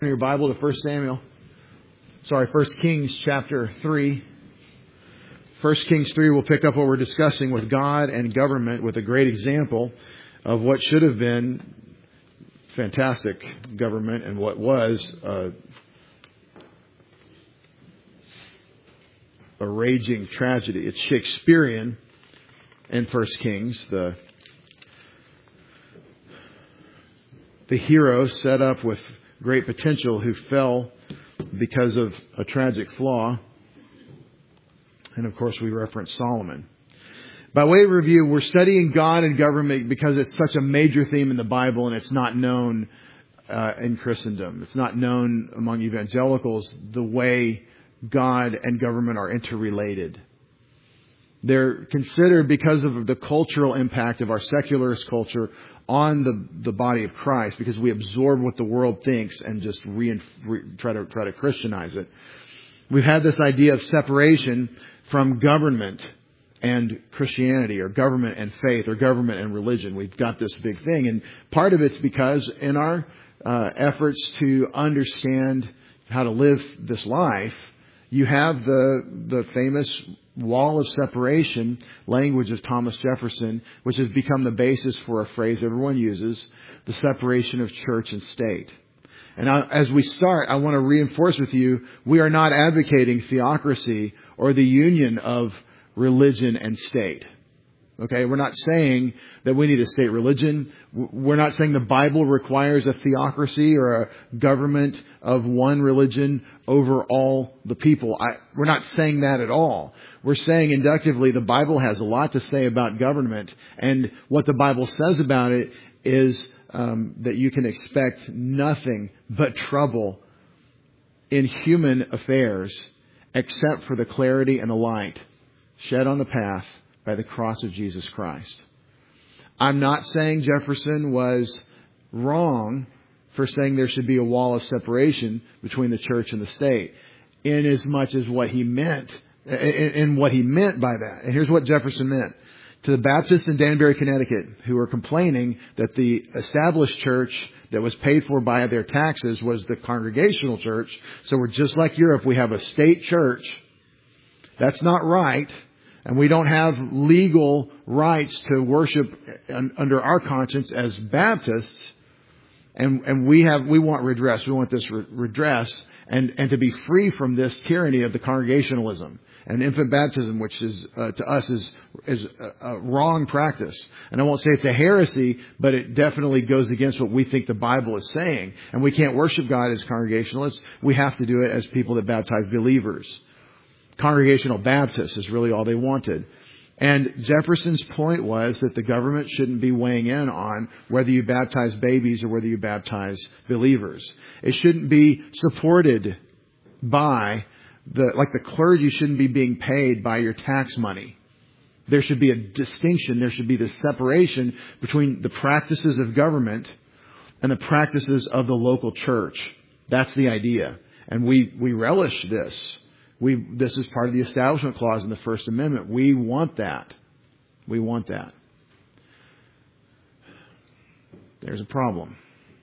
In your Bible to 1 Kings chapter 3. 1 Kings 3 will pick up what we're discussing with God and government with a great example of what should have been fantastic government and what was a raging tragedy. It's Shakespearean in 1 Kings. The hero set up with great potential who fell because of a tragic flaw. And of course we reference Solomon. By way of review, we're studying God and government because it's such a major theme in the Bible and it's not known in Christendom. It's not known among evangelicals the way God and government are interrelated. They're considered because of the cultural impact of our secularist culture on the body of Christ, because we absorb what the world thinks and just try to Christianize it. We've had this idea of separation from government and Christianity, or government and faith, or government and religion. We've got this big thing, and part of it's because in our efforts to understand how to live this life, you have the famous wall of separation language of Thomas Jefferson, which has become the basis for a phrase everyone uses, the separation of church and state. And as we start, I want to reinforce with you, we are not advocating theocracy or the union of religion and state. Okay, we're not saying that we need a state religion. We're not saying the Bible requires a theocracy or a government of one religion over all the people. We're not saying that at all. We're saying inductively the Bible has a lot to say about government, and what the Bible says about it is that you can expect nothing but trouble in human affairs except for the clarity and the light shed on the path by the cross of Jesus Christ. I'm not saying Jefferson was wrong for saying there should be a wall of separation between the church and the state, in as much as what he meant, and what he meant by that. And here's what Jefferson meant. To the Baptists in Danbury, Connecticut, who were complaining that the established church that was paid for by their taxes was the Congregational church. So we're just like Europe. We have a state church. That's not right. And we don't have legal rights to worship under our conscience as Baptists. And we want redress. We want this redress and to be free from this tyranny of the Congregationalism and infant baptism, which is to us is a wrong practice. And I won't say it's a heresy, but it definitely goes against what we think the Bible is saying. And we can't worship God as Congregationalists. We have to do it as people that baptize believers. Congregational Baptists is really all they wanted. And Jefferson's point was that the government shouldn't be weighing in on whether you baptize babies or whether you baptize believers. It shouldn't be supported by the clergy shouldn't be being paid by your tax money. There should be a distinction. There should be this separation between the practices of government and the practices of the local church. That's the idea. And we relish this. This is part of the Establishment Clause in the First Amendment. We want that. We want that. There's a problem.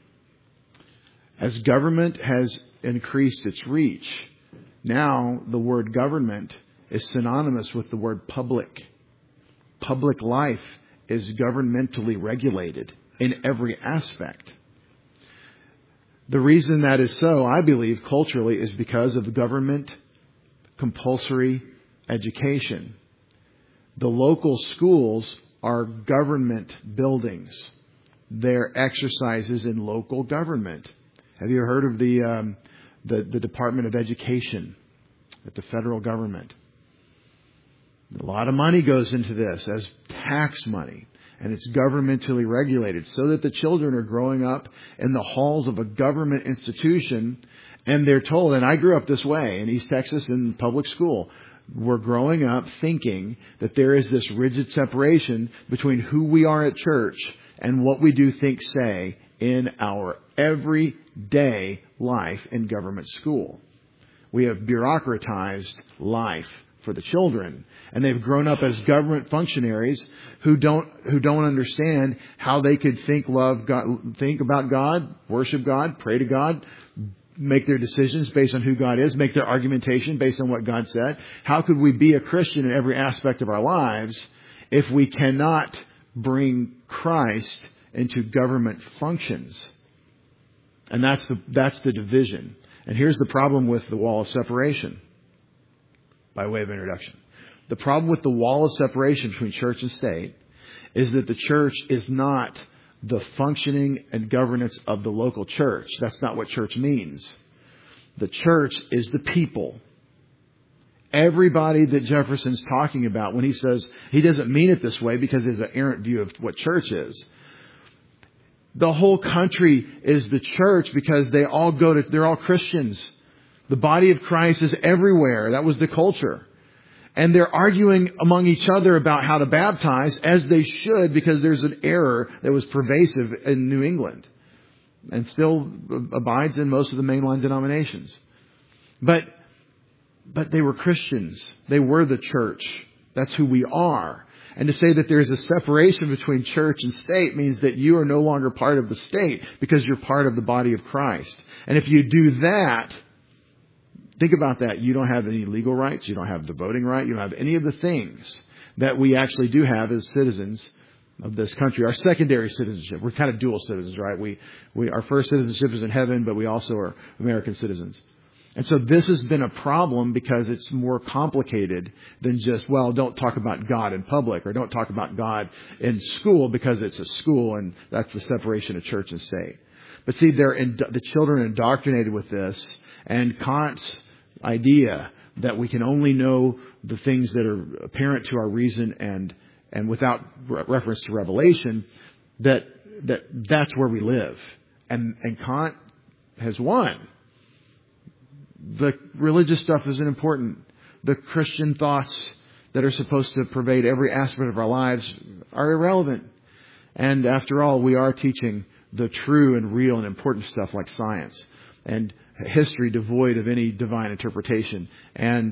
As government has increased its reach, now the word government is synonymous with the word public. Public life is governmentally regulated in every aspect. The reason that is so, I believe, culturally, is because of government compulsory education. The local schools are government buildings. They're exercises in local government. Have you heard of the Department of Education at the federal government? A lot of money goes into this as tax money, and it's governmentally regulated so that the children are growing up in the halls of a government institution. And they're told, and I grew up this way in East Texas in public school, we're growing up thinking that there is this rigid separation between who we are at church and what we do think, say, in our everyday life in government school. We have bureaucratized life for the children, and they've grown up as government functionaries who don't understand how they could think about God, worship God, pray to God, make their decisions based on who God is, make their argumentation based on what God said? How could we be a Christian in every aspect of our lives if we cannot bring Christ into government functions? And that's the division. And here's the problem with the wall of separation, by way of introduction. The problem with the wall of separation between church and state is that the church is not the functioning and governance of the local church. That's not what church means. The church is the people. Everybody that Jefferson's talking about when he says, he doesn't mean it this way because there's an errant view of what church is. The whole country is the church because they're all Christians. The body of Christ is everywhere. That was the culture. And they're arguing among each other about how to baptize, as they should, because there's an error that was pervasive in New England and still abides in most of the mainline denominations. But they were Christians. They were the church. That's who we are. And to say that there's a separation between church and state means that you are no longer part of the state because you're part of the body of Christ. And if you do that, think about that. You don't have any legal rights. You don't have the voting right. You don't have any of the things that we actually do have as citizens of this country. Our secondary citizenship. We're kind of dual citizens, right? Our first citizenship is in heaven, but we also are American citizens. And so this has been a problem because it's more complicated than just, well, don't talk about God in public or don't talk about God in school because it's a school and that's the separation of church and state. But see, the children are indoctrinated with this, and Kant's idea that we can only know the things that are apparent to our reason and without reference to revelation, that's where we live. And Kant has won. The religious stuff isn't important. The Christian thoughts that are supposed to pervade every aspect of our lives are irrelevant. And after all, we are teaching the true and real and important stuff like science and history devoid of any divine interpretation and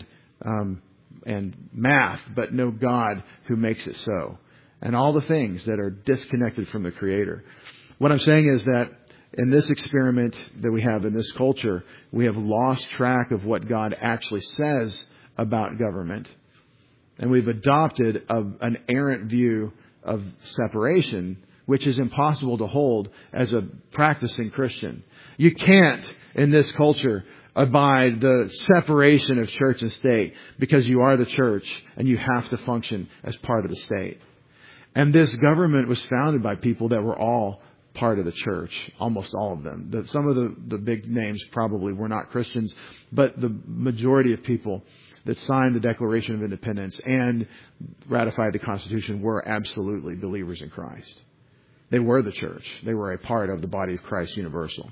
math, but no God who makes it so. And all the things that are disconnected from the Creator. What I'm saying is that in this experiment that we have in this culture, we have lost track of what God actually says about government. And we've adopted an errant view of separation, which is impossible to hold as a practicing Christian. You can't, in this culture, abide the separation of church and state because you are the church and you have to function as part of the state. And this government was founded by people that were all part of the church, almost all of them. Some of the big names probably were not Christians, but the majority of people that signed the Declaration of Independence and ratified the Constitution were absolutely believers in Christ. They were the church. They were a part of the body of Christ universal.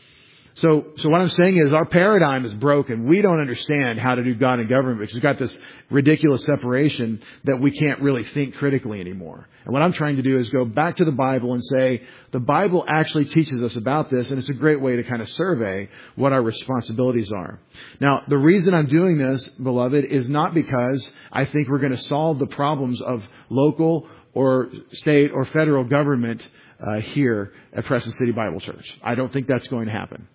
So what I'm saying is our paradigm is broken. We don't understand how to do God and government because we've got this ridiculous separation that we can't really think critically anymore. And what I'm trying to do is go back to the Bible and say the Bible actually teaches us about this, and it's a great way to kind of survey what our responsibilities are. Now, the reason I'm doing this, beloved, is not because I think we're going to solve the problems of local or state or federal government here at Preston City Bible Church. I don't think that's going to happen.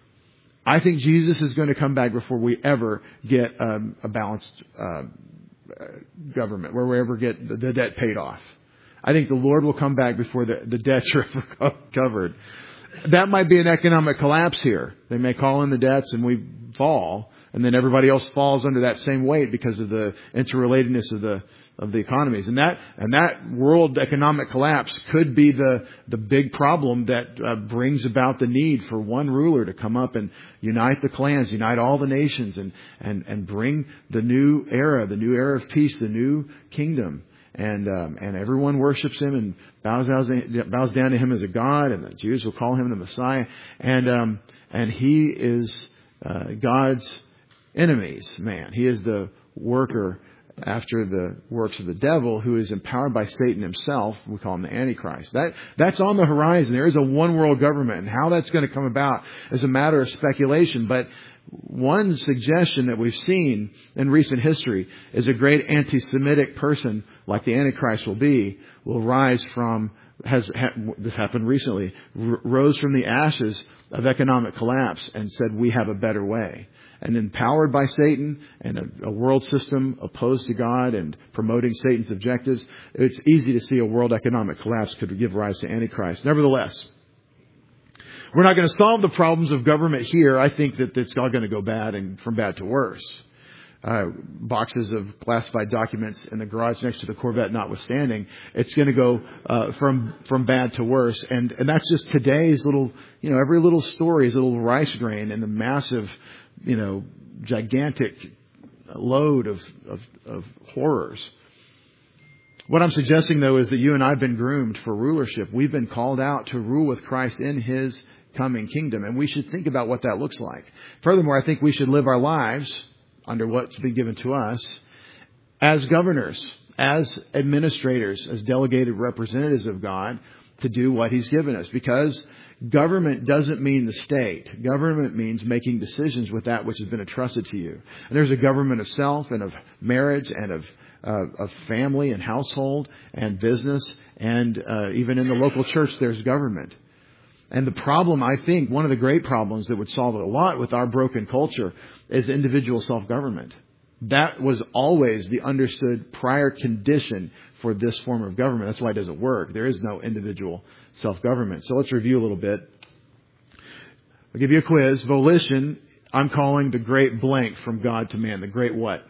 I think Jesus is going to come back before we ever get a balanced government, where we ever get the debt paid off. I think the Lord will come back before the debts are ever covered. That might be an economic collapse here. They may call in the debts and we fall, and then everybody else falls under that same weight because of the interrelatedness of the economies. And that world economic collapse could be the big problem that brings about the need for one ruler to come up and unite the clans, unite all the nations, and bring the new era of peace, the new kingdom. And everyone worships him and bows down to him as a God, and the Jews will call him the Messiah. And he is God's enemy's man. He is the worker after the works of the devil, who is empowered by Satan himself. We call him the Antichrist. That's on the horizon. There is a one world government, and how that's going to come about is a matter of speculation. But one suggestion that we've seen in recent history is a great anti-Semitic person, like the Antichrist will rise from this happened recently, rose from the ashes of economic collapse and said, we have a better way. And empowered by Satan and a world system opposed to God and promoting Satan's objectives, it's easy to see a world economic collapse could give rise to Antichrist. Nevertheless, we're not going to solve the problems of government here. I think that it's all going to go bad and from bad to worse. Boxes of classified documents in the garage next to the Corvette notwithstanding, it's going to go from bad to worse. And that's just today's little, every little story is a little rice grain in the massive, gigantic load of horrors. What I'm suggesting, though, is that you and I have been groomed for rulership. We've been called out to rule with Christ in His coming kingdom, and we should think about what that looks like. Furthermore, I think we should live our lives under what's been given to us as governors, as administrators, as delegated representatives of God to do what He's given us. Because government doesn't mean the state. Government means making decisions with that which has been entrusted to you. And there's a government of self and of marriage and of family and household and business. And even in the local church, there's government. And the problem, I think, one of the great problems that would solve a lot with our broken culture is individual self-government. That was always the understood prior condition for this form of government. That's why it doesn't work. There is no individual self-government. So let's review a little bit. I'll give you a quiz. Volition, I'm calling the great blank from God to man. The great what?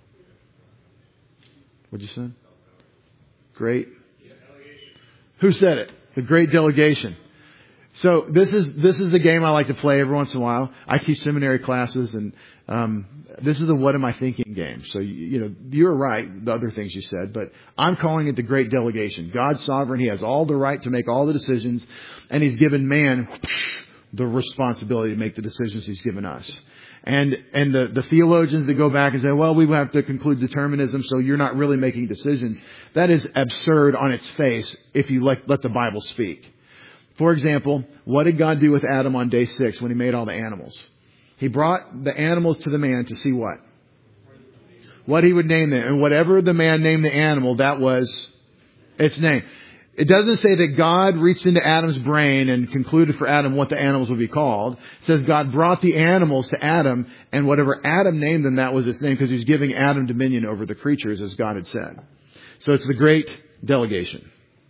What'd you say? Great. Who said it? The great delegation. So this is the game I like to play every once in a while. I teach seminary classes, and this is the what am I thinking game. So you're right, the other things you said, but I'm calling it the great delegation. God's sovereign; He has all the right to make all the decisions, and He's given man the responsibility to make the decisions He's given us. And the theologians that go back and say, well, we have to conclude determinism, so you're not really making decisions. That is absurd on its face if you let the Bible speak. For example, what did God do with Adam on day 6 when He made all the animals? He brought the animals to the man to see what? What he would name them. And whatever the man named the animal, that was its name. It doesn't say that God reached into Adam's brain and concluded for Adam what the animals would be called. It says God brought the animals to Adam, and whatever Adam named them, that was its name, because He was giving Adam dominion over the creatures, as God had said. So it's the great delegation.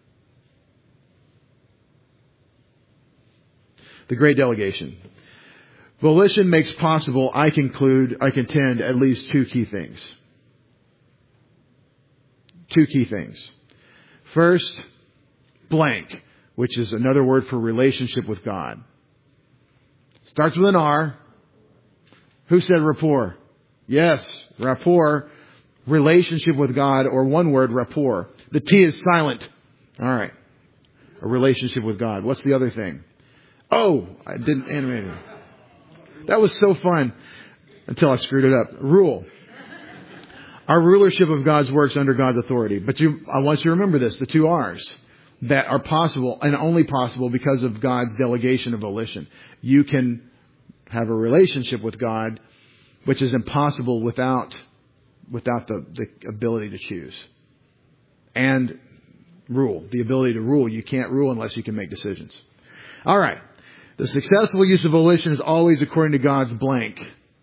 The great delegation. Volition makes possible, I contend, at least 2 key things. 2 key things. First, blank, which is another word for relationship with God. Starts with an R. Who said rapport? Yes, rapport, relationship with God, or one word, rapport. The T is silent. All right. A relationship with God. What's the other thing? Oh, I didn't animate it. That was so fun until I screwed it up. Rule. Our rulership of God's works under God's authority. But I want you to remember this, the 2 R's that are possible and only possible because of God's delegation of volition. You can have a relationship with God, which is impossible without the ability to choose. And rule. The ability to rule. You can't rule unless you can make decisions. All right. The successful use of volition is always according to God's blank.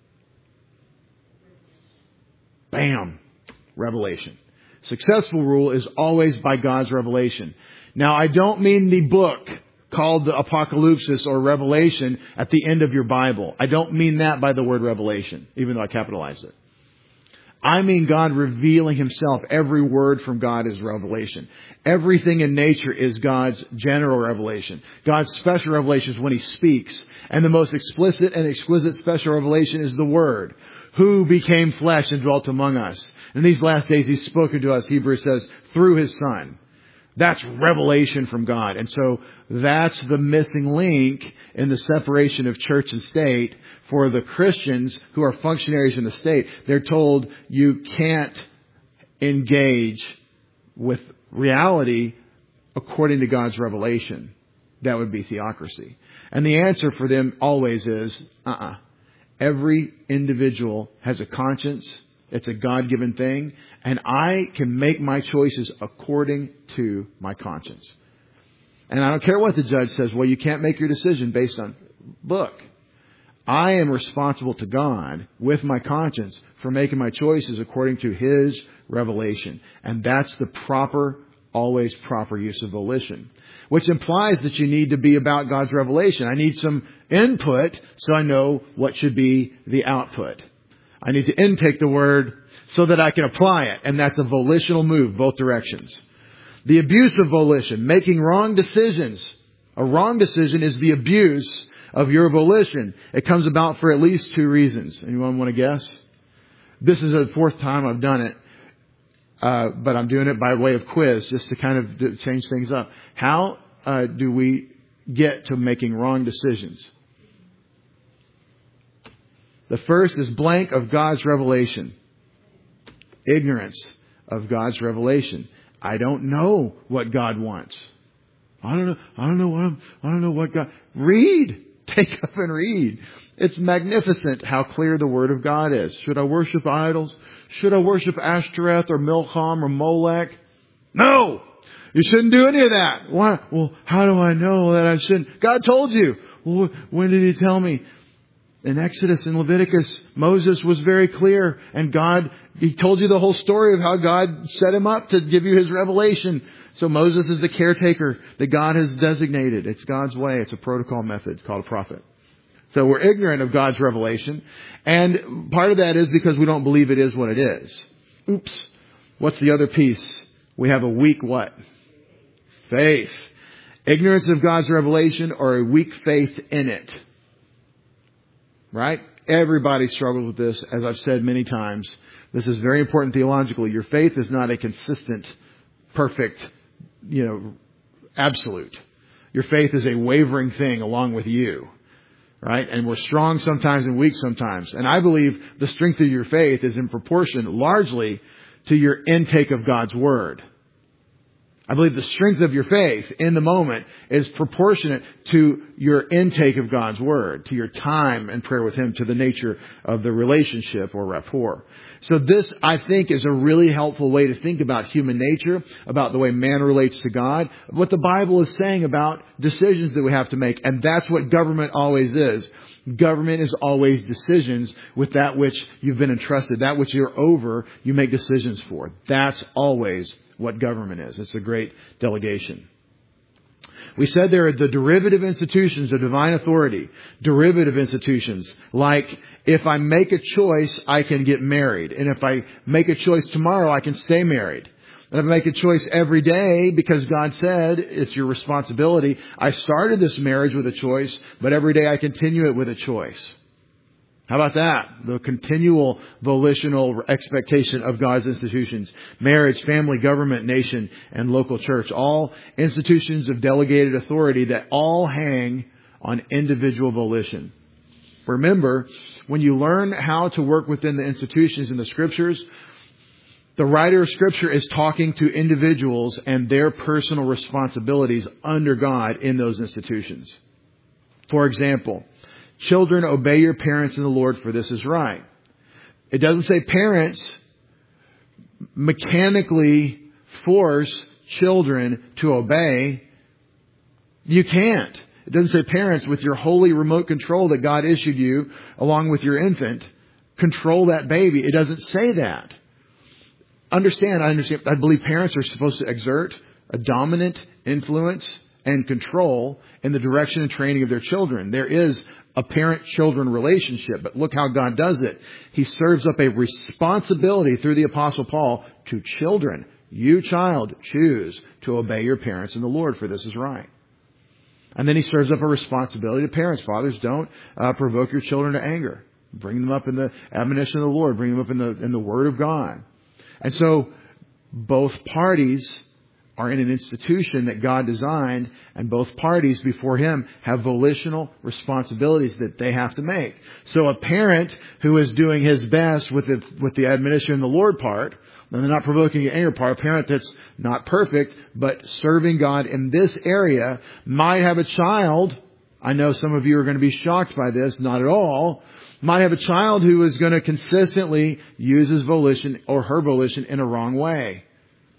Bam. Revelation. Successful rule is always by God's revelation. Now, I don't mean the book called the Apocalypse or Revelation at the end of your Bible. I don't mean that by the word revelation, even though I capitalized it. I mean God revealing Himself. Every word from God is revelation. Everything in nature is God's general revelation. God's special revelation is when He speaks. And the most explicit and exquisite special revelation is the Word, who became flesh and dwelt among us. In these last days He's spoken to us, Hebrews says, through His Son. That's revelation from God. And so that's the missing link in the separation of church and state for the Christians who are functionaries in the state. They're told you can't engage with reality according to God's revelation. That would be theocracy. And the answer for them always is, Every individual has a conscience. It's a God-given thing. And I can make my choices according to my conscience. And I don't care what the judge says. Well, you can't make your decision based on... Look, I am responsible to God with my conscience for making my choices according to His revelation. And that's the always proper use of volition. Which implies that you need to be about God's revelation. I need some input so I know what should be the output. I need to intake the Word so that I can apply it. And that's a volitional move, both directions. The abuse of volition, making wrong decisions. A wrong decision is the abuse of your volition. It comes about for at least 2 reasons. Anyone want to guess? This is the 4th time I've done it. But I'm doing it by way of quiz just to kind of change things up. How do we get to making wrong decisions? The first is blank of God's revelation. Ignorance of God's revelation. I don't know what God wants. I don't know what God... Read! Take up and read. It's magnificent how clear the Word of God is. Should I worship idols? Should I worship Ashtoreth or Milcom or Molech? No! You shouldn't do any of that. Why? Well, how do I know that I shouldn't? God told you. Well, when did He tell me? In Exodus and Leviticus, Moses was very clear. And He told you the whole story of how God set him up to give you His revelation. So Moses is the caretaker that God has designated. It's God's way. It's a protocol method called a prophet. So we're ignorant of God's revelation. And part of that is because we don't believe it is what it is. Oops. What's the other piece? We have a weak what? Faith. Ignorance of God's revelation or a weak faith in it. Right? Everybody struggles with this, as I've said many times. This is very important theologically. Your faith is not a consistent, perfect, absolute. Your faith is a wavering thing along with you. Right? And we're strong sometimes and weak sometimes. And I believe the strength of your faith is in proportion largely to your intake of God's Word. I believe the strength of your faith in the moment is proportionate to your intake of God's Word, to your time and prayer with Him, to the nature of the relationship or rapport. So this, I think, is a really helpful way to think about human nature, about the way man relates to God, what the Bible is saying about decisions that we have to make. And that's what government always is. Government is always decisions with that which you've been entrusted, that which you're over, you make decisions for. That's always what government is. It's a great delegation. We said there are the derivative institutions of divine authority. Derivative institutions. Like, if I make a choice, I can get married. And if I make a choice tomorrow, I can stay married. And if I make a choice every day, because God said it's your responsibility. I started this marriage with a choice, but every day I continue it with a choice. How about that? The continual volitional expectation of God's institutions. Marriage, family, government, nation, and local church. All institutions of delegated authority that all hang on individual volition. Remember, when you learn how to work within the institutions in the Scriptures, the writer of Scripture is talking to individuals and their personal responsibilities under God in those institutions. For example, children, obey your parents in the Lord, for this is right. It doesn't say parents mechanically force children to obey. You can't. It doesn't say parents, with your holy remote control that God issued you, along with your infant, control that baby. It doesn't say that. I understand. I believe parents are supposed to exert a dominant influence and control in the direction and training of their children. There is a parent-children relationship, but look how God does it. He serves up a responsibility through the Apostle Paul to children. You, child, choose to obey your parents in the Lord, for this is right. And then He serves up a responsibility to parents. Fathers, don't provoke your children to anger. Bring them up in the admonition of the Lord. Bring them up in the Word of God. And so both parties are in an institution that God designed, and both parties before Him have volitional responsibilities that they have to make. So a parent who is doing his best with the admonition in the Lord part, and they're not provoking the anger part, a parent that's not perfect, but serving God in this area, might have a child. I know some of you are going to be shocked by this, not at all. Might have a child who is going to consistently use his volition or her volition in a wrong way.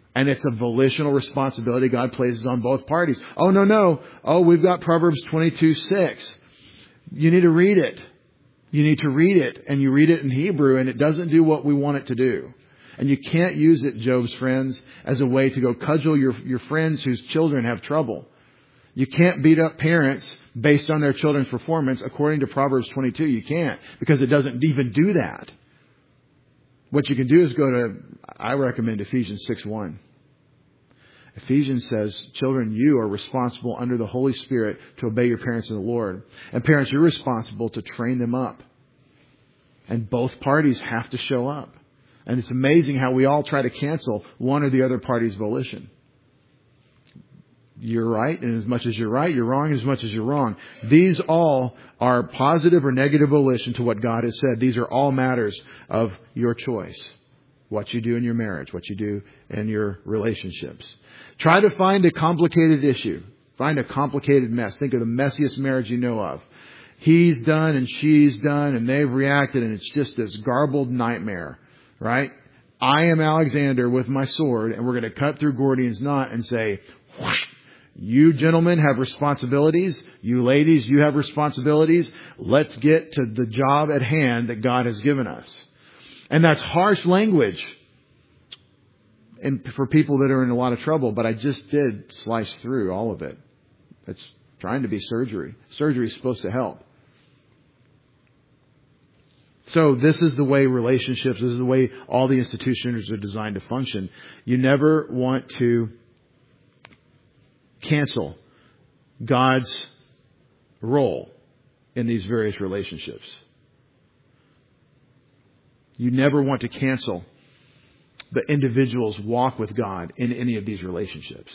And it's a volitional responsibility God places on both parties. Oh, no. Oh, we've got Proverbs 22:6. You need to read it. You need to read it. And you read it in Hebrew, and it doesn't do what we want it to do. And you can't use it, Job's friends, as a way to go cudgel your friends whose children have trouble. You can't beat up parents based on their children's performance. According to Proverbs 22, you can't, because it doesn't even do that. What you can do is I recommend Ephesians 6:1. Ephesians says, children, you are responsible under the Holy Spirit to obey your parents in the Lord. And parents, you're responsible to train them up. And both parties have to show up. And it's amazing how we all try to cancel one or the other party's volition. You're right, and as much as you're right, you're wrong as much as you're wrong. These all are positive or negative volition to what God has said. These are all matters of your choice. What you do in your marriage, what you do in your relationships. Try to find a complicated issue. Find a complicated mess. Think of the messiest marriage you know of. He's done and she's done and they've reacted, and it's just this garbled nightmare, right? I am Alexander with my sword, and we're going to cut through Gordian's knot and say, whoosh, you gentlemen have responsibilities. You ladies, you have responsibilities. Let's get to the job at hand that God has given us. And that's harsh language and for people that are in a lot of trouble. But I just did slice through all of it. It's trying to be surgery. Surgery is supposed to help. So this is the way relationships, this is the way all the institutions are designed to function. You never want to cancel God's role in these various relationships. You never want to cancel the individual's walk with God in any of these relationships.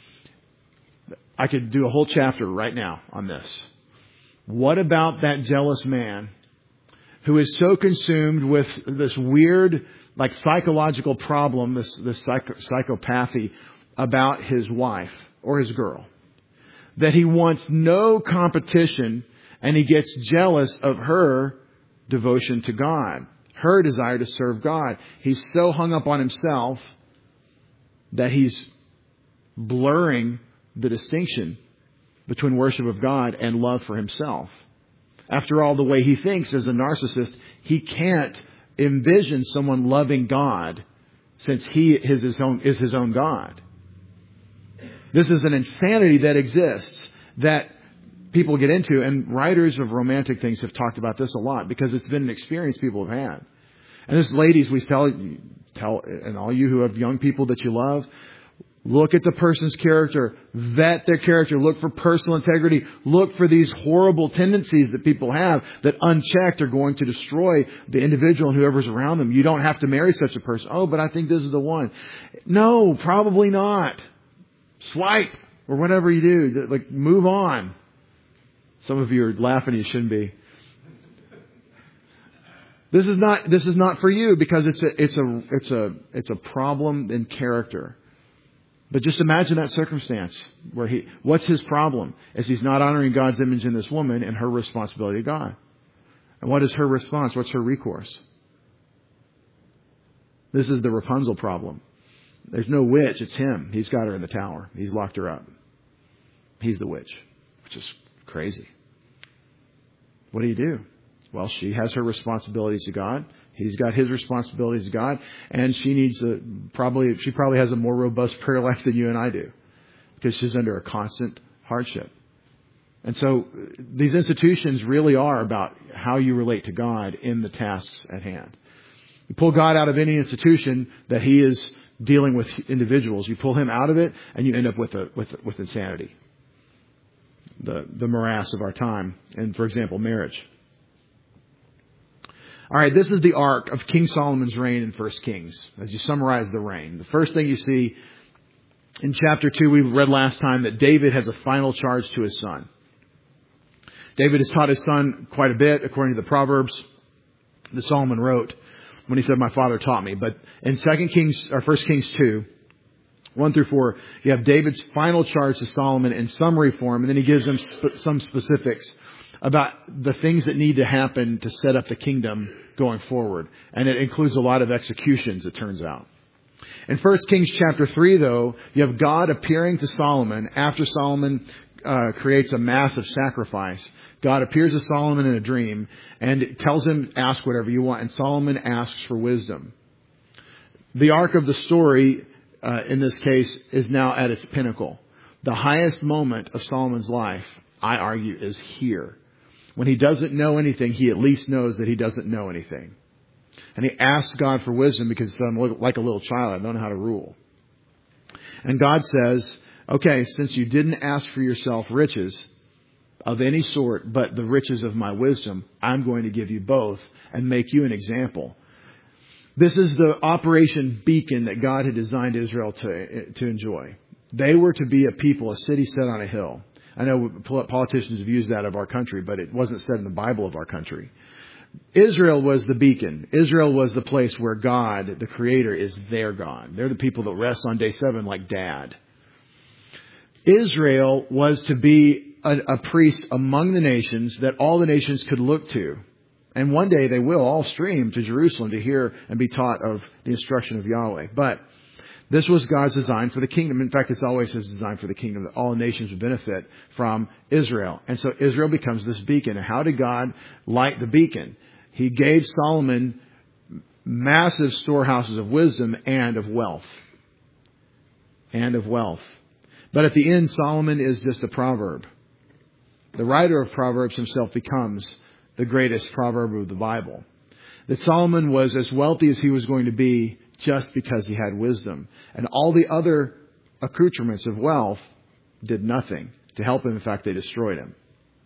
I could do a whole chapter right now on this. What about that jealous man who is so consumed with this weird, like psychological problem, this psychopathy about his wife or his girl, that he wants no competition, and he gets jealous of her devotion to God, her desire to serve God. He's so hung up on himself that he's blurring the distinction between worship of God and love for himself. After all, the way he thinks as a narcissist, he can't envision someone loving God since he is his own God. This is an insanity that exists that people get into, and writers of romantic things have talked about this a lot because it's been an experience people have had. And this, ladies, we tell, and all you who have young people that you love, look at the person's character, vet their character, look for personal integrity, look for these horrible tendencies that people have that unchecked are going to destroy the individual and whoever's around them. You don't have to marry such a person. Oh, but I think this is the one. No, probably not. Swipe or whatever you do. Like, move on. Some of you are laughing. You shouldn't be. This is not for you because it's a problem in character. But just imagine that circumstance where what's his problem? Is he's not honoring God's image in this woman and her responsibility to God. And what is her response? What's her recourse? This is the Rapunzel problem. There's no witch. It's him. He's got her in the tower. He's locked her up. He's the witch, which is crazy. What do? Well, she has her responsibilities to God. He's got his responsibilities to God. And she needs she probably has a more robust prayer life than you and I do because she's under a constant hardship. And so these institutions really are about how you relate to God in the tasks at hand. You pull God out of any institution that he is dealing with individuals. You pull him out of it and you end up with insanity. The morass of our time. And for example, marriage. All right, this is the arc of King Solomon's reign in 1 Kings. As you summarize the reign, the first thing you see in chapter 2, we read last time that David has a final charge to his son. David has taught his son quite a bit, according to the Proverbs that Solomon wrote when he said, "My father taught me." But in 1 Kings 2, 1 through 4, you have David's final charge to Solomon in summary form, and then he gives him some specifics about the things that need to happen to set up the kingdom going forward. And it includes a lot of executions, it turns out. In 1 Kings chapter 3, though, you have God appearing to Solomon after Solomon creates a massive sacrifice. God appears to Solomon in a dream and tells him, ask whatever you want. And Solomon asks for wisdom. The arc of the story, in this case, is now at its pinnacle. The highest moment of Solomon's life, I argue, is here. When he doesn't know anything, he at least knows that he doesn't know anything. And he asks God for wisdom because I'm like a little child. I don't know how to rule. And God says, okay, since you didn't ask for yourself riches of any sort, but the riches of my wisdom, I'm going to give you both and make you an example. This is the Operation Beacon that God had designed Israel to enjoy. They were to be a people, a city set on a hill. I know politicians have used that of our country, but it wasn't said in the Bible of our country. Israel was the beacon. Israel was the place where God, the Creator, is their God. They're the people that rest on day 7 like Dad. Israel was to be a priest among the nations that all the nations could look to. And one day they will all stream to Jerusalem to hear and be taught of the instruction of Yahweh. But this was God's design for the kingdom. In fact, it's always His design for the kingdom that all nations would benefit from Israel. And so Israel becomes this beacon. And how did God light the beacon? He gave Solomon massive storehouses of wisdom and of wealth. And of wealth. But at the end, Solomon is just a proverb. The writer of Proverbs himself becomes the greatest proverb of the Bible. That Solomon was as wealthy as he was going to be just because he had wisdom. And all the other accoutrements of wealth did nothing to help him. In fact, they destroyed him.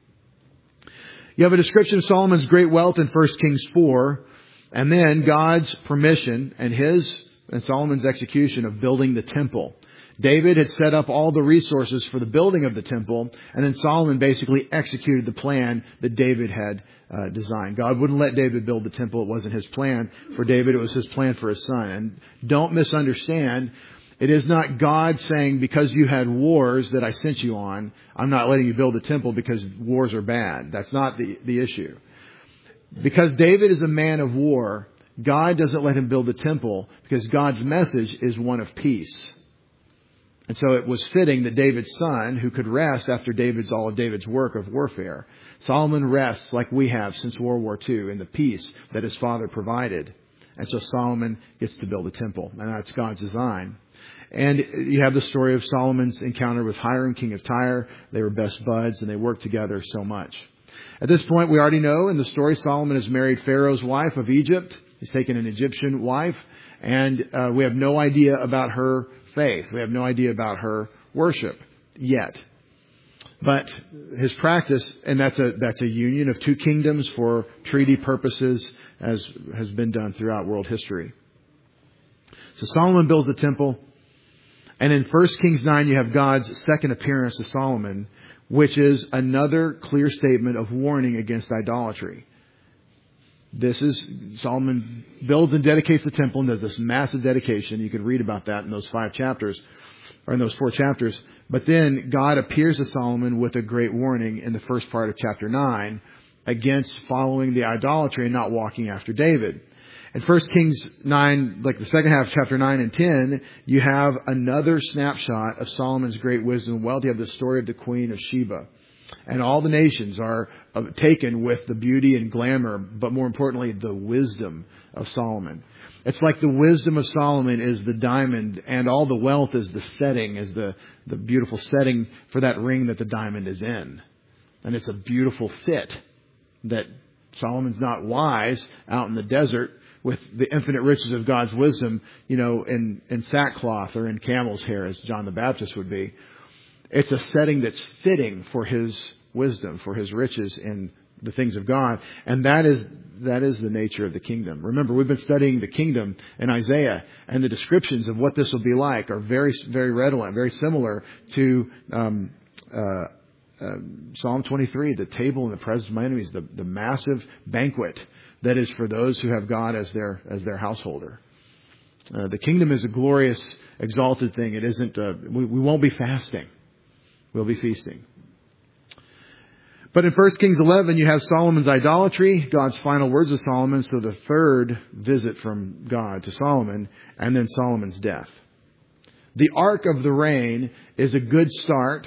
You have a description of Solomon's great wealth in 1 Kings 4. And then God's permission and Solomon's execution of building the temple. David had set up all the resources for the building of the temple, and then Solomon basically executed the plan that David had designed. God wouldn't let David build the temple. It wasn't his plan for David. It was his plan for his son. And don't misunderstand. It is not God saying, because you had wars that I sent you on, I'm not letting you build the temple because wars are bad. That's not the issue. Because David is a man of war, God doesn't let him build the temple because God's message is one of peace. And so it was fitting that David's son, who could rest after all of David's work of warfare, Solomon rests like we have since World War II in the peace that his father provided. And so Solomon gets to build a temple. And that's God's design. And you have the story of Solomon's encounter with Hiram, king of Tyre. They were best buds and they worked together so much. At this point, we already know in the story, Solomon has married Pharaoh's wife of Egypt. He's taken an Egyptian wife. And we have no idea about her faith. We have no idea about her worship yet. But his practice, and that's a union of two kingdoms for treaty purposes, as has been done throughout world history. So Solomon builds a temple. And in 1 Kings 9, you have God's second appearance to Solomon, which is another clear statement of warning against idolatry. Solomon builds and dedicates the temple and does this massive dedication. You can read about that in those 5 chapters, or in those 4 chapters. But then God appears to Solomon with a great warning in the first part of chapter 9 against following the idolatry and not walking after David. In 1 Kings 9, like the second half of chapter 9 and 10, you have another snapshot of Solomon's great wisdom and wealth. You have the story of the Queen of Sheba. And all the nations are taken with the beauty and glamour, but more importantly, the wisdom of Solomon. It's like the wisdom of Solomon is the diamond, and all the wealth is the setting, is the beautiful setting for that ring that the diamond is in. And it's a beautiful fit that Solomon's not wise out in the desert with the infinite riches of God's wisdom, in sackcloth or in camel's hair, as John the Baptist would be. It's a setting that's fitting for his wisdom, for his riches in the things of God. And that is the nature of the kingdom. Remember, we've been studying the kingdom in Isaiah, and the descriptions of what this will be like are very, very redolent, very similar to Psalm 23, the table in the presence of my enemies, the massive banquet that is for those who have God as their householder. The kingdom is a glorious, exalted thing. It isn't. We won't be fasting. We'll be feasting. But in 1 Kings 11, you have Solomon's idolatry, God's final words of Solomon, so the third visit from God to Solomon, and then Solomon's death. The arc of the reign is a good start,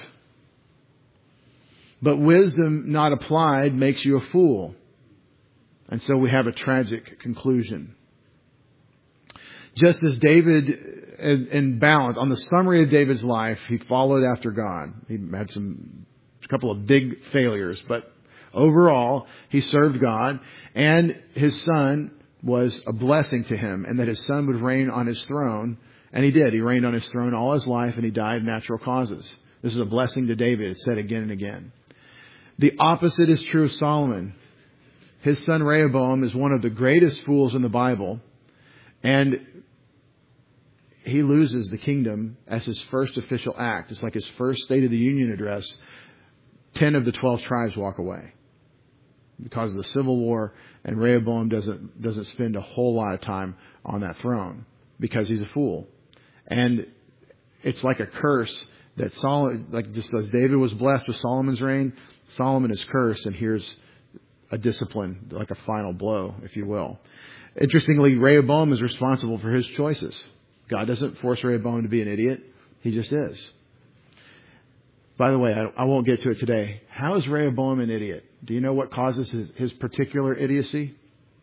but wisdom not applied makes you a fool. And so we have a tragic conclusion. Just as David, in balance, on the summary of David's life, he followed after God. He had a couple of big failures, but overall, he served God, and his son was a blessing to him, and that his son would reign on his throne. And he did. He reigned on his throne all his life, and he died of natural causes. This is a blessing to David. It's said again and again. The opposite is true of Solomon. His son Rehoboam is one of the greatest fools in the Bible, and he loses the kingdom as his first official act. It's like his first State of the Union address. 10 of the 12 tribes walk away because of the civil war, and Rehoboam doesn't spend a whole lot of time on that throne because he's a fool. And it's like a curse that Solomon, like just as David was blessed with Solomon's reign, Solomon is cursed, and here's a discipline, like a final blow, if you will. Interestingly, Rehoboam is responsible for his choices. God doesn't force Rehoboam to be an idiot. He just is. By the way, I won't get to it today. How is Rehoboam an idiot? Do you know what causes his particular idiocy?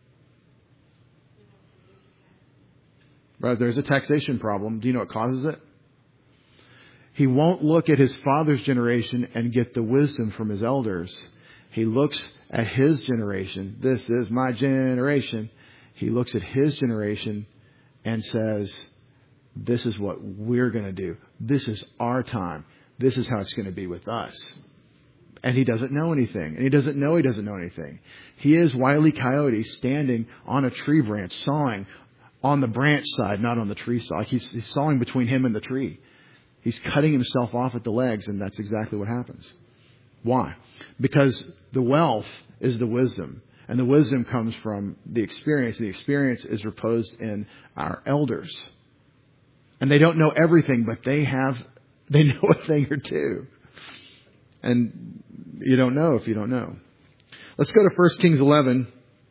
Right, there's a taxation problem. Do you know what causes it? He won't look at his father's generation and get the wisdom from his elders. He looks at his generation. This is my generation. He looks at his generation and says, this is what we're going to do. This is our time. This is how it's going to be with us. And he doesn't know anything. And he doesn't know anything. He is Wile E. Coyote standing on a tree branch, sawing on the branch side, not on the tree side. He's sawing between him and the tree. He's cutting himself off at the legs, and that's exactly what happens. Why? Because the wealth is the wisdom. And the wisdom comes from the experience. The experience is reposed in our elders. And they don't know everything, but they know a thing or two. And you don't know if you don't know. Let's go to 1 Kings 11.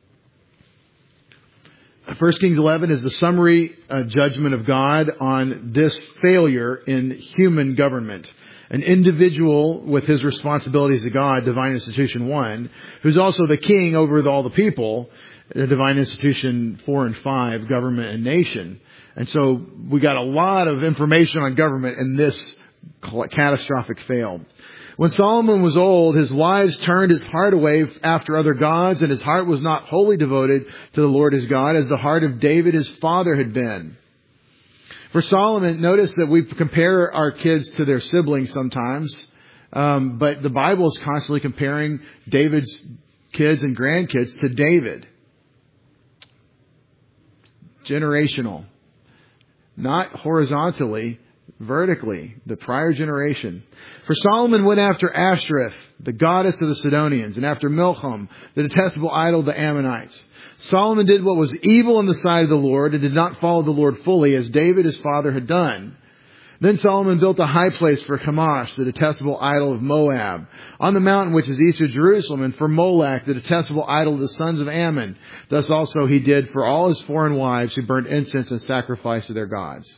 1 Kings 11 is the summary judgment of God on this failure in human government. An individual with his responsibilities to God, Divine Institution 1, who's also the king over all the people, Divine Institution 4 and 5, government and nation. And so we got a lot of information on government in this catastrophic fail. When Solomon was old, his wives turned his heart away after other gods, and his heart was not wholly devoted to the Lord his God, as the heart of David his father had been. For Solomon, notice that we compare our kids to their siblings sometimes, but the Bible is constantly comparing David's kids and grandkids to David. Generational. Not horizontally, vertically, the prior generation. For Solomon went after Ashtoreth, the goddess of the Sidonians, and after Milcom, the detestable idol of the Ammonites. Solomon did what was evil in the sight of the Lord and did not follow the Lord fully, as David his father had done. Then Solomon built a high place for Chemosh, the detestable idol of Moab, on the mountain which is east of Jerusalem, and for Molech, the detestable idol of the sons of Ammon. Thus also he did for all his foreign wives who burned incense and sacrificed to their gods.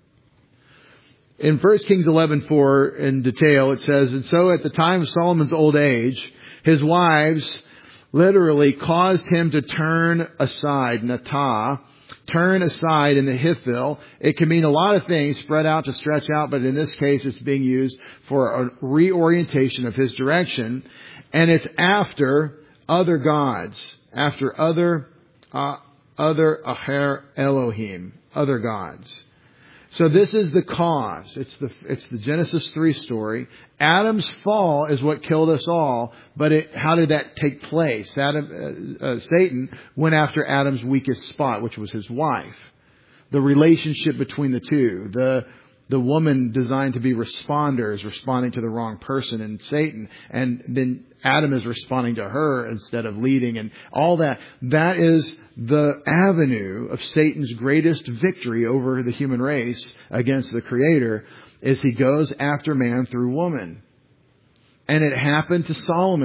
In 1 Kings 11:4, in detail, it says, and so at the time of Solomon's old age, his wives literally caused him to turn aside, natah, turn aside in the Hithil. It can mean a lot of things, spread out to stretch out, but in this case it's being used for a reorientation of his direction. And it's after other gods, after other Aher Elohim, other gods. So this is the cause. It's the Genesis 3 story. Adam's fall is what killed us all. But how did that take place? Satan went after Adam's weakest spot, which was his wife. The relationship between the two. The woman designed to be responders, responding to the wrong person, and Satan. And then Adam is responding to her instead of leading, and all that. That is the avenue of Satan's greatest victory over the human race against the Creator, is he goes after man through woman. And it happened to Solomon,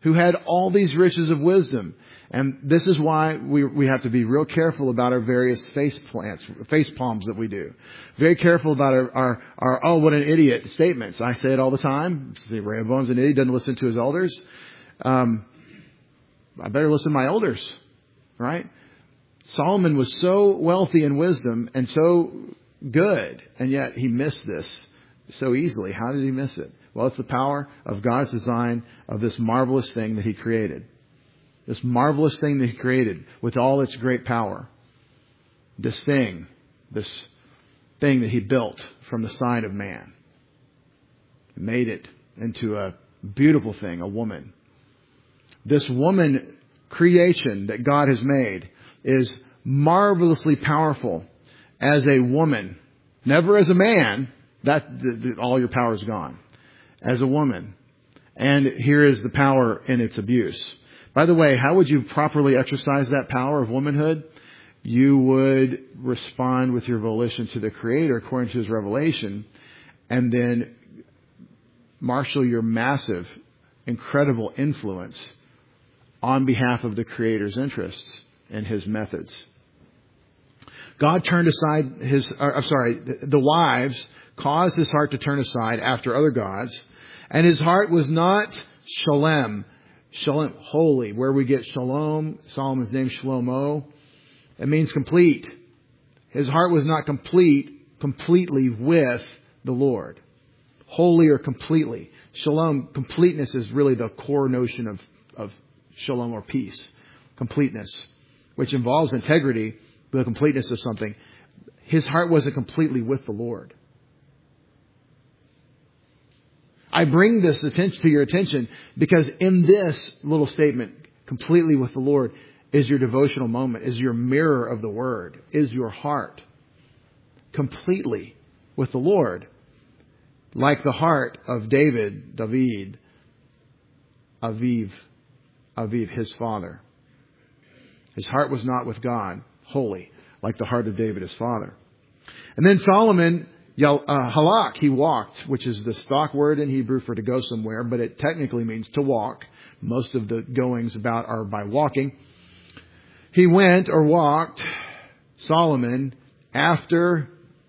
who had all these riches of wisdom. And this is why we have to be real careful about our various face palms that we do. Very careful about our oh, what an idiot statements. I say it all the time. Rehoboam's an idiot, doesn't listen to his elders. I better listen to my elders, right? Solomon was so wealthy in wisdom and so good, and yet he missed this so easily. How did he miss it? Well, it's the power of God's design of this marvelous thing that He created. This marvelous thing that He created with all its great power. This thing that He built from the side of man. Made it into a beautiful thing, a woman. This woman creation that God has made is marvelously powerful as a woman. Never as a man. All your power is gone. As a woman. And here is the power in its abuse. By the way, how would you properly exercise that power of womanhood? You would respond with your volition to the Creator according to His revelation, and then marshal your massive, incredible influence on behalf of the Creator's interests and His methods. God turned aside the wives caused His heart to turn aside after other gods, and His heart was not shalem. Shalom, holy, where we get shalom, Solomon's name Shlomo. It means complete. His heart was not completely with the Lord. Holy or completely. Shalom, completeness is really the core notion of shalom or peace. Completeness, which involves integrity, the completeness of something. His heart wasn't completely with the Lord. I bring this to your attention because in this little statement, completely with the Lord, is your devotional moment, is your mirror of the Word, is your heart. Completely with the Lord. Like the heart of David, Aviv, his father. His heart was not with God, holy, like the heart of David, his father. And then Solomon, halak, he walked, which is the stock word in Hebrew for to go somewhere, but it technically means to walk. Most of the goings about are by walking. He went or walked, Solomon, after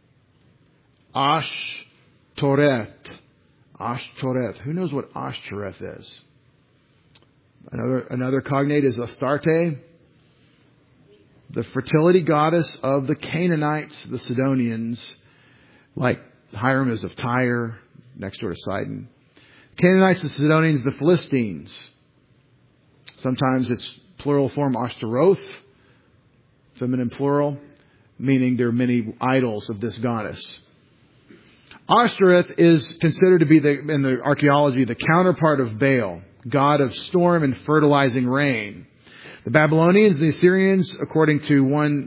Ashtoreth. Ashtoreth. Who knows what Ashtoreth is? Another cognate is Astarte, the fertility goddess of the Canaanites, the Sidonians, like Hiram is of Tyre, next door to Sidon. Canaanites, the Sidonians, the Philistines. Sometimes it's plural form Ashtaroth, feminine plural, meaning there are many idols of this goddess. Ashtoreth is considered to be, in the archaeology, the counterpart of Baal, god of storm and fertilizing rain. The Babylonians, the Assyrians, according to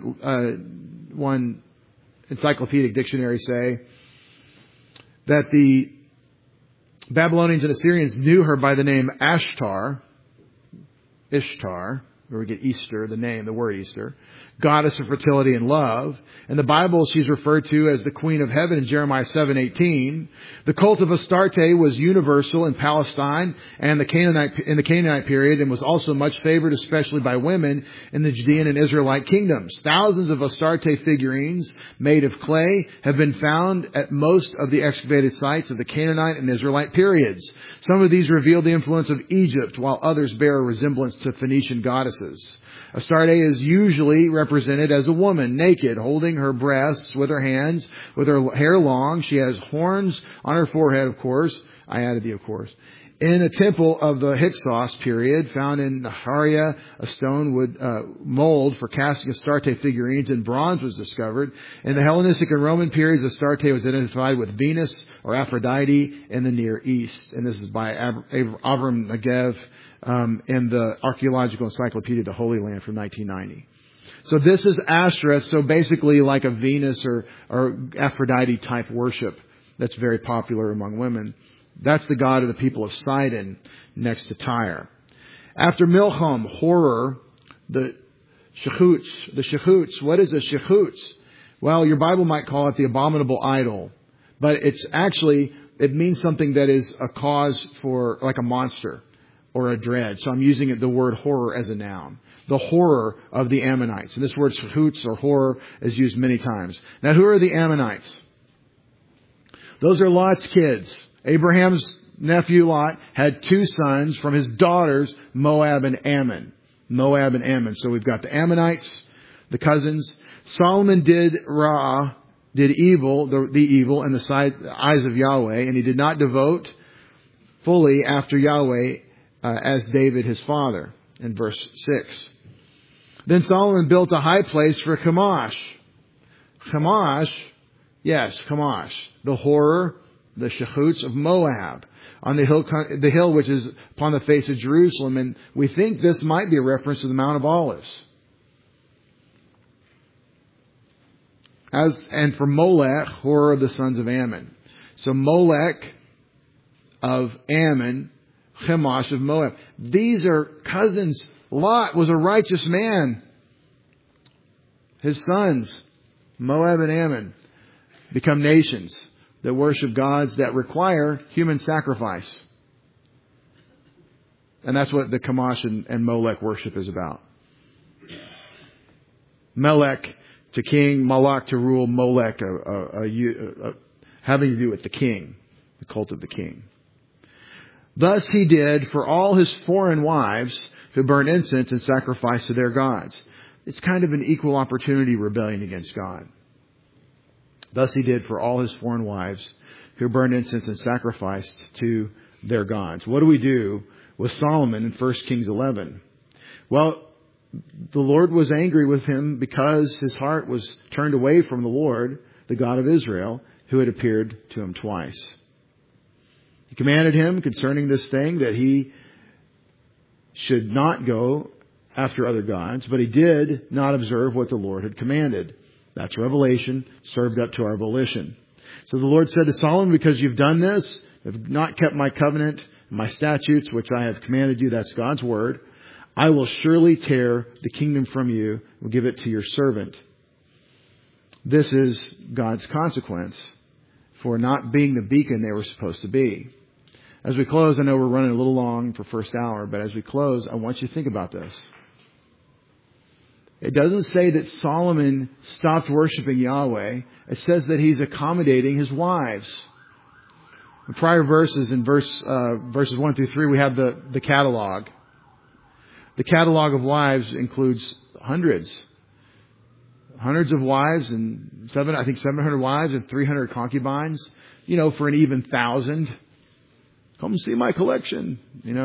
one encyclopedic dictionary, say that the Babylonians and Assyrians knew her by the name Ishtar, where we get Easter, the word Easter, goddess of fertility and love. In the Bible, she's referred to as the Queen of Heaven in Jeremiah 7:18. The cult of Astarte was universal in Palestine and in the Canaanite period, and was also much favored, especially by women, in the Judean and Israelite kingdoms. Thousands of Astarte figurines made of clay have been found at most of the excavated sites of the Canaanite and Israelite periods. Some of these reveal the influence of Egypt, while others bear a resemblance to Phoenician goddesses. Astarte is usually represented as a woman, naked, holding her breasts with her hands, with her hair long. She has horns on her forehead, of course. I added the of course. In a temple of the Hyksos period, found in Haria, a stone wood mold for casting Astarte figurines in bronze was discovered. In the Hellenistic and Roman periods, Astarte was identified with Venus or Aphrodite in the Near East. And this is by Avram Negev in the Archaeological Encyclopedia of the Holy Land from 1990. So this is Ashtoreth, so basically like a Venus or Aphrodite type worship that's very popular among women. That's the god of the people of Sidon next to Tyre. After Milcham, horror, the Shechuts. What is a Shechuts? Well, your Bible might call it the abominable idol. But it means something that is a cause for, like a monster. or a dread. So I'm using the word horror as a noun. The horror of the Ammonites. And this word shechutz or horror is used many times. Now, who are the Ammonites? Those are Lot's kids. Abraham's nephew Lot had 2 sons from his daughters, Moab and Ammon. Moab and Ammon. So we've got the Ammonites, the cousins. Solomon did evil, the evil in the eyes of Yahweh, and he did not devote fully after Yahweh as David his father, in verse 6. Then Solomon built a high place for Chemosh. Chemosh, the horror, the shechutz of Moab, on the hill which is upon the face of Jerusalem. And we think this might be a reference to the Mount of Olives. And for Molech, horror of the sons of Ammon. So Molech of Ammon, Chemosh of Moab. These are cousins. Lot was a righteous man. His sons, Moab and Ammon, become nations that worship gods that require human sacrifice. And that's what the Chemosh and Molech worship is about. Melech to king, Malach to rule, Molech having to do with the king, the cult of the king. Thus he did for all his foreign wives who burned incense and sacrificed to their gods. It's kind of an equal opportunity rebellion against God. Thus he did for all his foreign wives who burned incense and sacrificed to their gods. What do we do with Solomon in 1 Kings 11? Well, the Lord was angry with him because his heart was turned away from the Lord, the God of Israel, who had appeared to him twice. He commanded him concerning this thing that he should not go after other gods, but he did not observe what the Lord had commanded. That's revelation served up to our volition. So the Lord said to Solomon, because you've done this, have not kept my covenant, my statutes, which I have commanded you, that's God's word, I will surely tear the kingdom from you and give it to your servant. This is God's consequence for not being the beacon they were supposed to be. As we close, I know we're running a little long for first hour, but as we close, I want you to think about this. It doesn't say that Solomon stopped worshiping Yahweh. It says that he's accommodating his wives. In prior verses, in verses 1 through 3, we have the catalog. The catalog of wives includes hundreds of wives and 700 wives and 300 concubines. For an even 1,000. Come see my collection,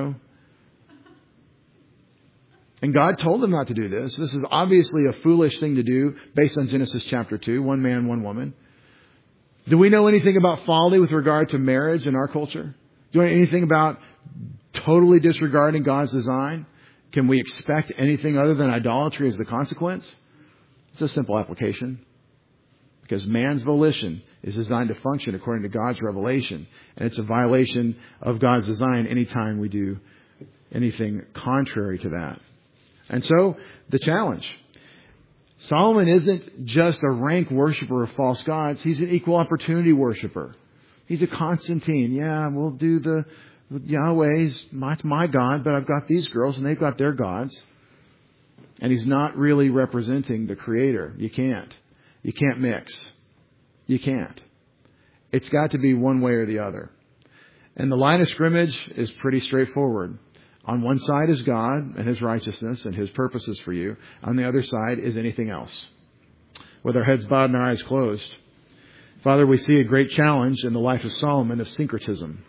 And God told them not to do this. This is obviously a foolish thing to do based on Genesis chapter 2, one man, one woman. Do we know anything about folly with regard to marriage in our culture? Do we know anything about totally disregarding God's design? Can we expect anything other than idolatry as the consequence? It's a simple application. Because man's volition is designed to function according to God's revelation. And it's a violation of God's design anytime we do anything contrary to that. And so, the challenge. Solomon isn't just a rank worshiper of false gods. He's an equal opportunity worshiper. He's a Constantine. Yeah, we'll do Yahweh's my God, but I've got these girls and they've got their gods. And he's not really representing the Creator. You can't. You can't mix. You can't. It's got to be one way or the other. And the line of scrimmage is pretty straightforward. On one side is God and His righteousness and His purposes for you. On the other side is anything else. With our heads bowed and our eyes closed. Father, we see a great challenge in the life of Solomon of syncretism.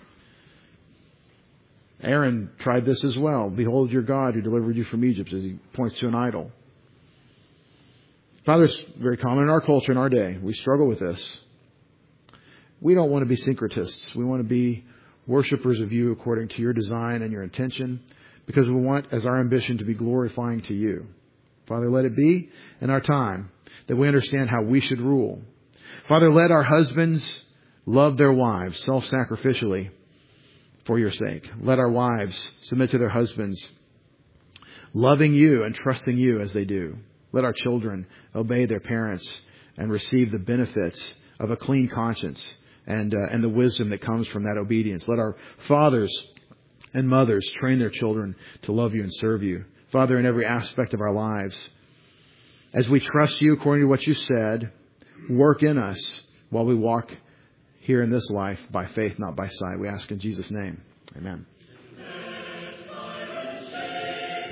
Aaron tried this as well. Behold your God who delivered you from Egypt, as he points to an idol. Father, it's very common in our culture in our day. We struggle with this. We don't want to be syncretists. We want to be worshipers of you according to your design and your intention, because we want as our ambition to be glorifying to you. Father, let it be in our time that we understand how we should rule. Father, let our husbands love their wives self-sacrificially for your sake. Let our wives submit to their husbands, loving you and trusting you as they do. Let our children obey their parents and receive the benefits of a clean conscience and the wisdom that comes from that obedience. Let our fathers And mothers, train their children to love you and serve you. Father, in every aspect of our lives, as we trust you according to what you said, work in us while we walk here in this life by faith, not by sight. We ask in Jesus' name. Amen.